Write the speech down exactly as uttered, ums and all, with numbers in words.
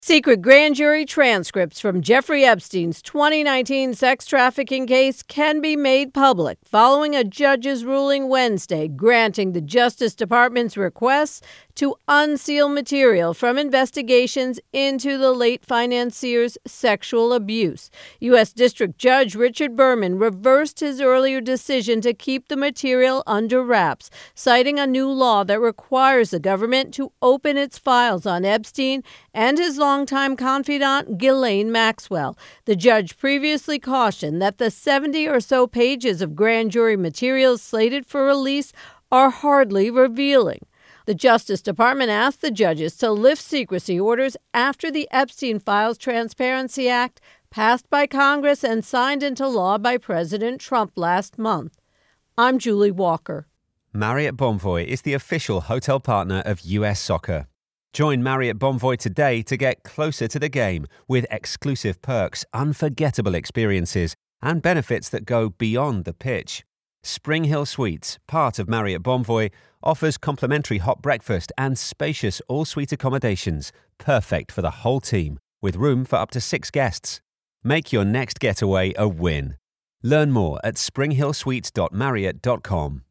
Secret grand jury transcripts from Jeffrey Epstein's twenty nineteen sex trafficking case can be made public following a judge's ruling Wednesday granting the Justice Department's requests to unseal material from investigations into the late financier's sexual abuse. U S. District Judge Richard Berman reversed his earlier decision to keep the material under wraps, citing a new law that requires the government to open its files on Epstein and his longtime confidant Ghislaine Maxwell. The judge previously cautioned that the seventy or so pages of grand jury materials slated for release are hardly revealing. The Justice Department asked the judges to lift secrecy orders after the Epstein Files Transparency Act passed by Congress and signed into law by President Trump last month. I'm Julie Walker. Marriott Bonvoy is the official hotel partner of U S Soccer. Join Marriott Bonvoy today to get closer to the game with exclusive perks, unforgettable experiences, and benefits that go beyond the pitch. Spring Hill Suites, part of Marriott Bonvoy, offers complimentary hot breakfast and spacious all-suite accommodations, perfect for the whole team, with room for up to six guests. Make your next getaway a win. Learn more at spring hill suites dot marriott dot com.